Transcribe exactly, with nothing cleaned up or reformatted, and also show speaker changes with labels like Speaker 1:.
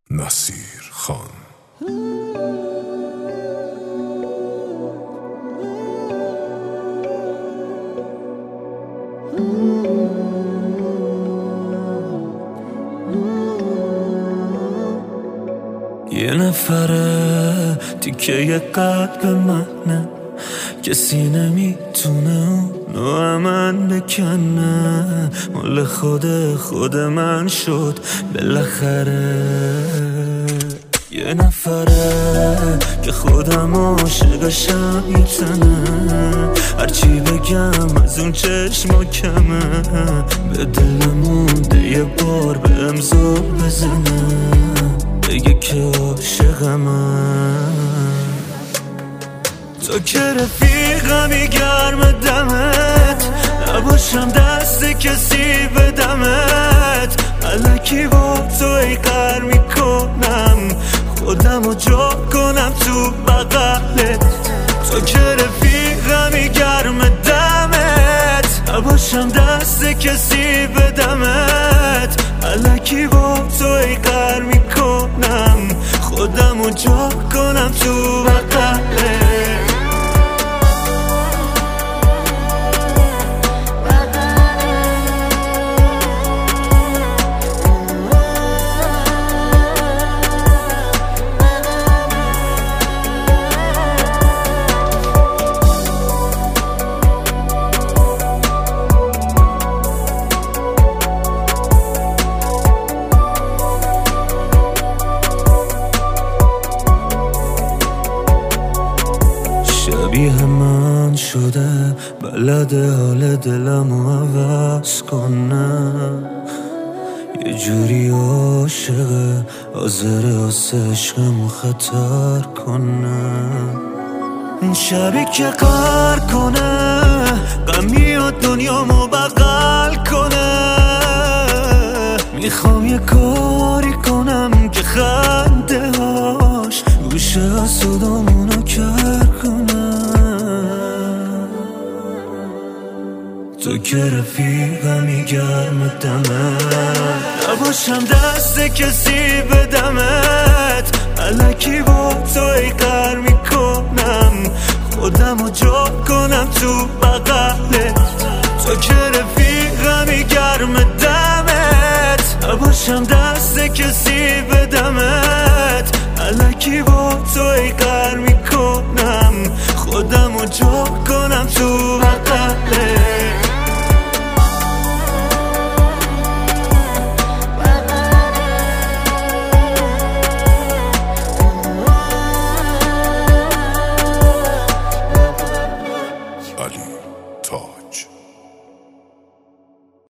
Speaker 1: نصیر خان.
Speaker 2: یه نفره تیکه قلب منه، کسی نمیتونه اونو امن بکنه، مال خود خود من شد بالاخره. یه نفره که خودم عاشقشم میتنه، هرچی بگم از اون چشما کمه، به دل مونده یه بار به امضا بزنه، بگه که عاشقمه. تو که رفیقمی گرم دمت، نباشم دست کسی به دمت، الکی با تو ای قهر میکنم، خودمو جا کنم تو بغلت. تو که رفیقمی گرم دمت، نباشم دست کسی به دمت، الکی با تو ای قهر میکنم، خودمو جا کنم تو بغلت. شبیه من شده، بلده حال دلمو عوض کنه، یه جوری عاشقه، حاضره واسه عشقمو خطر کنه. این شبی که قهر کنه، غمی و دنیامو بغل کنه، میخوام یه کاری کنم که خنده هاش گوشه حسودامونو کر کنه. تو که رفیقمی گرم دمت، نباشم دست کسی به دمت، الکی با تو ای قهر میکنم، خودمو جا کنم تو بغلت. تو که رفیقمی گرم دمت، نباشم دست کسی به دمت، الکی با تو ای قهر میکنم، خودمو جا کنم تو بغلت.
Speaker 1: علی تاج.